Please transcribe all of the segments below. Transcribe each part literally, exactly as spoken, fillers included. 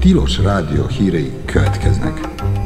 Tilos Rádió hírei következnek.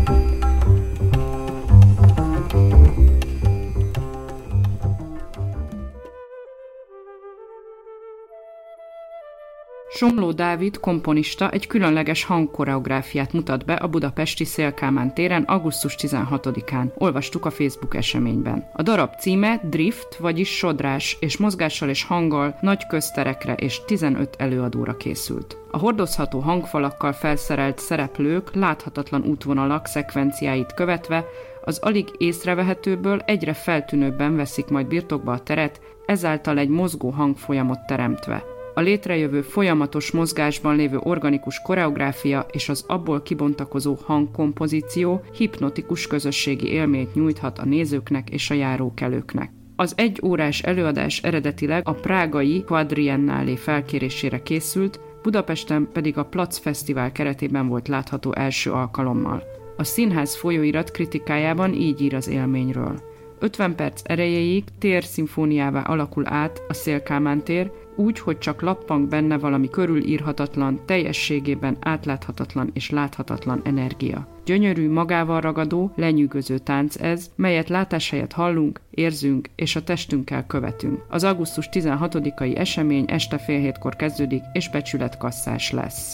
Somló Dávid komponista egy különleges hangkoreográfiát mutat be a budapesti Széll Kálmán téren augusztus tizenhatodikán. Olvastuk a Facebook eseményben. A darab címe Drift, vagyis sodrás, és mozgással és hanggal nagy közterekre és tizenöt előadóra készült. A hordozható hangfalakkal felszerelt szereplők láthatatlan útvonalak szekvenciáit követve az alig észrevehetőből egyre feltűnőbben veszik majd birtokba a teret, ezáltal egy mozgó hangfolyamot teremtve. A létrejövő folyamatos mozgásban lévő organikus koreográfia és az abból kibontakozó hangkompozíció hipnotikus közösségi élményt nyújthat a nézőknek és a járókelőknek. Az egy órás előadás eredetileg a prágai Quadriennálé felkérésére készült, Budapesten pedig a Plac Fesztivál keretében volt látható első alkalommal. A színház folyóirat kritikájában így ír az élményről. ötven perc erejéig térszimfóniává alakul át a Széll Kálmán tér, úgy, hogy csak lappang benne valami körülírhatatlan, teljességében átláthatatlan és láthatatlan energia. Gyönyörű, magával ragadó, lenyűgöző tánc ez, melyet látás helyett hallunk, érzünk és a testünkkel követünk. Az augusztus tizenhatodikai esemény este fél hétkor kezdődik és becsületkasszás lesz.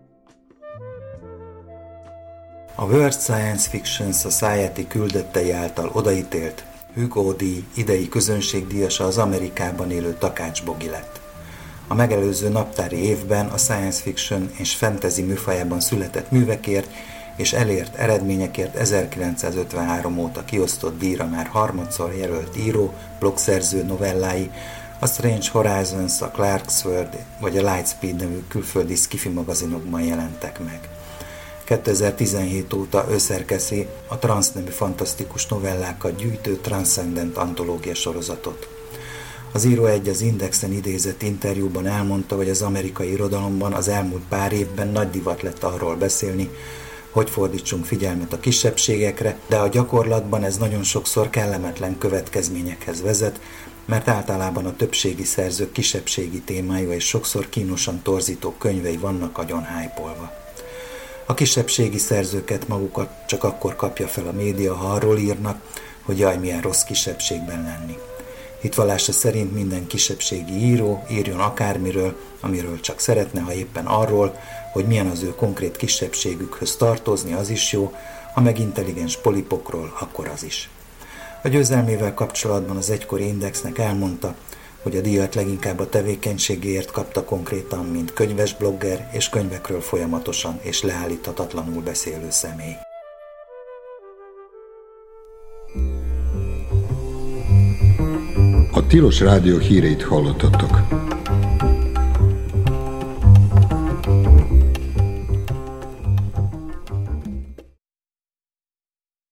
A World Science Fiction Society küldettei által odaítélt Hugo-díj idei közönségdíjasa az Amerikában élő Takács Bogi lett. A megelőző naptári évben a science fiction és fantasy műfajában született művekért és elért eredményekért ezerkilencszázötvenhárom óta kiosztott díjra már harmadszor jelölt író, blogszerző novellái, a Strange Horizons, a Clark's World vagy a Lightspeed nevű külföldi sci-fi magazinokban jelentek meg. kétezer-tizenhét óta ő szerkeszi a Transz nevű fantasztikus novellákat gyűjtő Transcendent antológia sorozatot. Az író egy az Indexen idézett interjúban elmondta, hogy az amerikai irodalomban az elmúlt pár évben nagy divat lett arról beszélni, hogy fordítsunk figyelmet a kisebbségekre, de a gyakorlatban ez nagyon sokszor kellemetlen következményekhez vezet, mert általában a többségi szerzők kisebbségi témájú és sokszor kínosan torzító könyvei vannak agyon hype-olva. A kisebbségi szerzőket magukat csak akkor kapja fel a média, ha arról írnak, hogy jaj, milyen rossz kisebbségben lenni. Hitvallása szerint minden kisebbségi író írjon akármiről, amiről csak szeretne, ha éppen arról, hogy milyen az ő konkrét kisebbségükhöz tartozni, az is jó, ha meg intelligens polipokról, akkor az is. A győzelmével kapcsolatban az egykori Indexnek elmondta, hogy a díjat leginkább a tevékenységéért kapta konkrétan, mint könyves blogger és könyvekről folyamatosan és leállíthatatlanul beszélő személy. A Tilos Rádió híreit hallottatok.